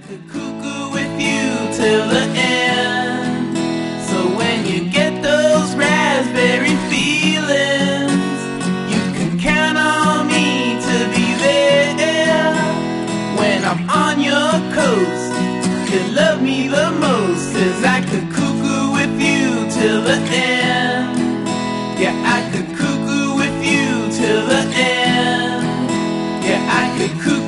could cuckoo with you till the end. So when you get those raspberry feelings, you can count on me to be there. When I'm on your coast, you love me the most, 'cause I could cuckoo with you till the end. Yeah, I could cuckoo with you till the end. Yeah, I could cuckoo